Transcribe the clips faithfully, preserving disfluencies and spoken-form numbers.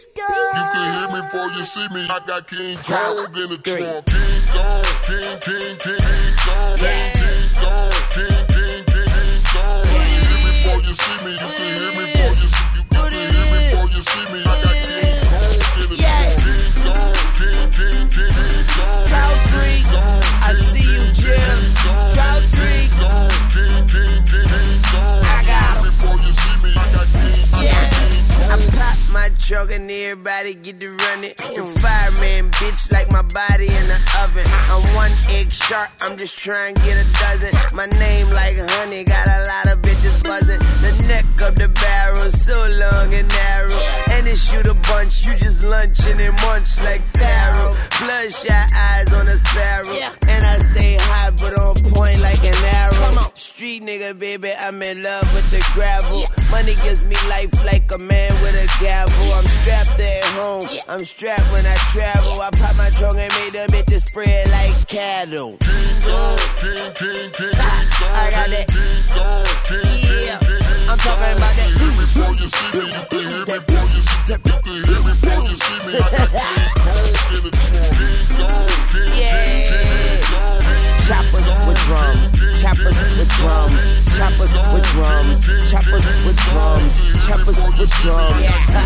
You can hear me before you see me. I got King Kong in the trunk. King Kong, King, King, King, King Kong, King, King Kong, King, King, King, King Kong. You can hear me before you see me. You can hear me before you see me. You can hear me before you see me. I got King Kong in the trunk. King Kong, King, King, King, King Kong. Crowd three, I see you, Jim. Crowd three, King, King, King, King Kong. I got him. Before you see me, I got King Kong. Yeah, I pop my trunk and everybody get to run it. The fireman, bitch, like my body in the oven. I'm one egg shark, I'm just trying to get a dozen. My name like honey, got a lot of bitches buzzing. The neck of the barrel, so long and narrow. And it shoot a bunch, you just lunching and munch like Pharaoh. Bloodshot eyes on a sparrow. And I stay high, but on point like an arrow. Street nigga, baby, I'm in love with the gravel. Money gives me life like a man with a gavel. I'm strapped at home, I'm strapped when I travel. I pop my trunk and made them bitches spread like cattle. I got that. Yeah, I'm talking about that. Before you see me, you can hear me before you see me. You can hear me before you see me. I got King Kong in the trunk. Yeah. Choppers with drums, choppers with drums, choppers with drums, choppers with drums, choppers with drums.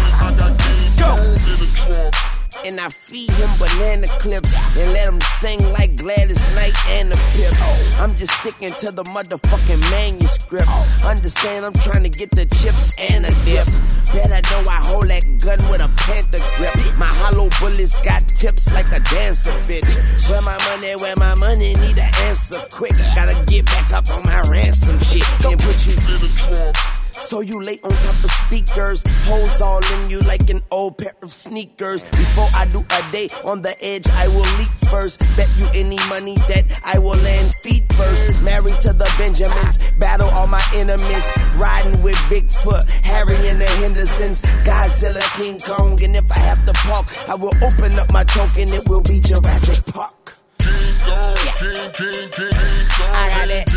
Go! And I feed him banana clips and let him sing like Gladys Knight and the Pips. I'm just sticking to the motherfucking manuscript. Understand I'm trying to get the chips and a dip. Bet I know I hold that gun with a panther grip. My hollow bullets got tips like a dancer, bitch. Where my money, where my money, need an answer quick. Gotta get back up on my ransom shit and put you in the trunk. So you late on top of speakers, holes all in you like an old pair of sneakers. Before I do a day on the edge, I will leap first. Bet you any money that I will land feet first. Married to the Benjamins, battle all my enemies. Riding with Bigfoot, Harry and the Hendersons, Godzilla, King Kong. And if I have to park, I will open up my trunk and it will be Jurassic Park. Yeah. I got it.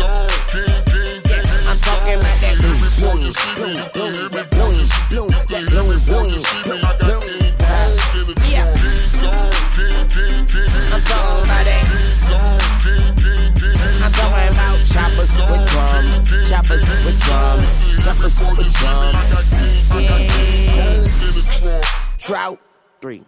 I'm talking about that boom, boom, boom, boom, boom, boom, that boom, boom, boom, boom. Yeah. I'm talking about that. I'm talking about choppers with drums, choppers with drums, choppers with drums. Yeah. Trout three.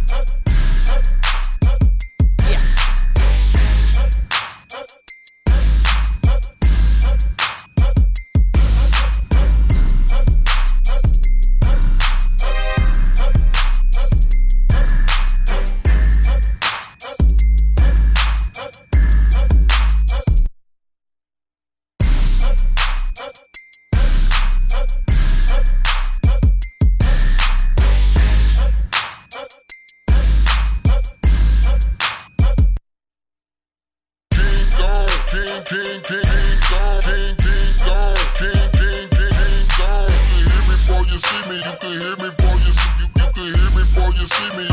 King, King, King Kong, King, King Kong, King, King, King Kong. You can hear me before you see me. You can hear me before you see. You can hear me before you see me.